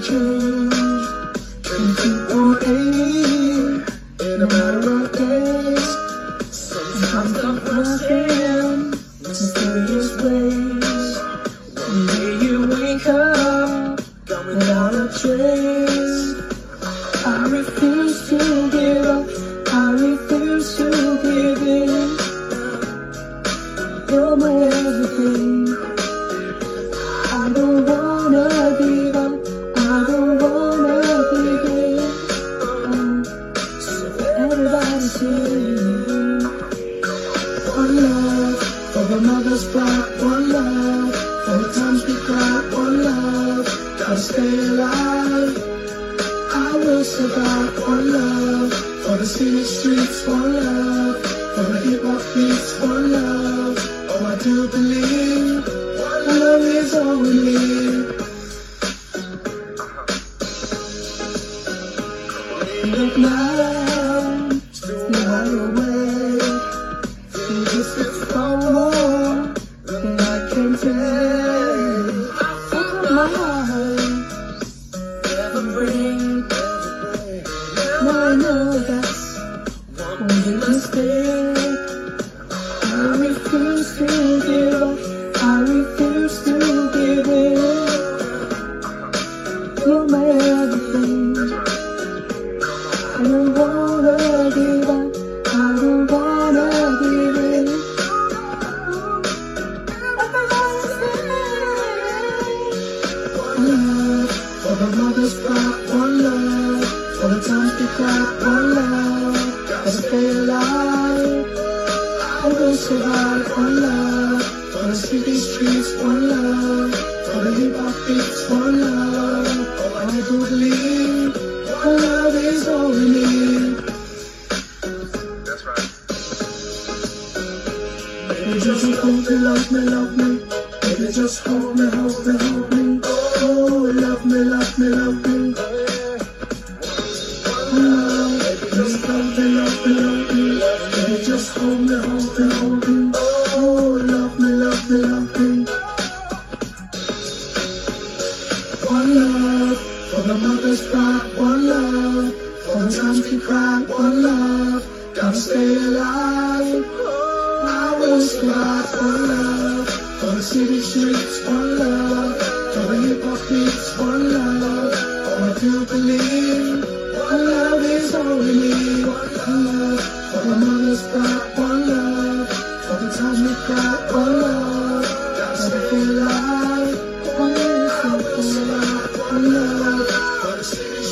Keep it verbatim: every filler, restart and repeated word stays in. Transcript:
change. Can keep on aiming in a matter of days. Sometimes I'm frustrated, mysterious ways. One day you wake up without a trace. I refuse to give up, I refuse to give in. You're my everything. I don't wanna give up, I don't wanna give in. Oh, so everybody sing. One love for the mother's pride, one love for the times we cried, one love, gotta stay alive. I will survive, one love for the city streets, one love for the hip hop beats, one love. Oh, I do believe one love is all we need. Look now, still wide awake. You just it's far more than I can take. Fuck my heart, never break. Now I know that's one mistake. I refuse to give up, I refuse to give in. You're my everything. I don't wanna give up, I don't wanna give in. One love for the mother's pride, one love for the times we cried, one love, gotta stay alive. I will survive, one love for the city streets, one love for the hip hop beats, one love. Oh, I do believe one love is all we need. That's right. Baby, just hold me, love me, love me. Baby, just hold me, hold me, hold me. Oh, love me, love me, love me. Oh, baby, just hold me, love me, love me. Baby, just hold me, hold me, hold me. Oh, love me, love me, love me. One love for the mother's pride, one love for the times we cried, one love, gotta stay alive. I will survive, one love for the city streets, one love for the hip hop beats, one love. Oh, I do believe one love is all we need. One love for the mother's pride, one love for the times we cried, one love, gotta stay alive.